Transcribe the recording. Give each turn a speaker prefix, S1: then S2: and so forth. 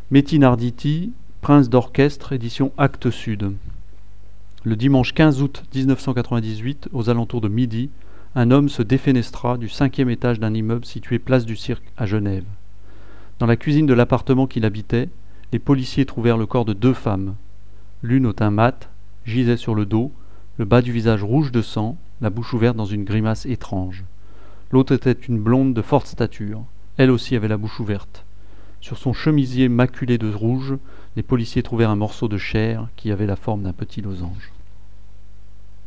S1: Metin Arditi, Prince d'orchestre, édition Actes Sud. Le dimanche 15 août 1998, aux alentours de midi, un homme se défenestra du 5e étage d'un immeuble situé place du Cirque à Genève. Dans la cuisine de l'appartement qu'il habitait, les policiers trouvèrent le corps de 2 femmes. L'une au teint mat, gisait sur le dos, le bas du visage rouge de sang, la bouche ouverte dans une grimace étrange. L'autre était une blonde de forte stature. Elle aussi avait la bouche ouverte. Sur son chemisier maculé de rouge, les policiers trouvèrent un morceau de chair qui avait la forme d'un petit losange.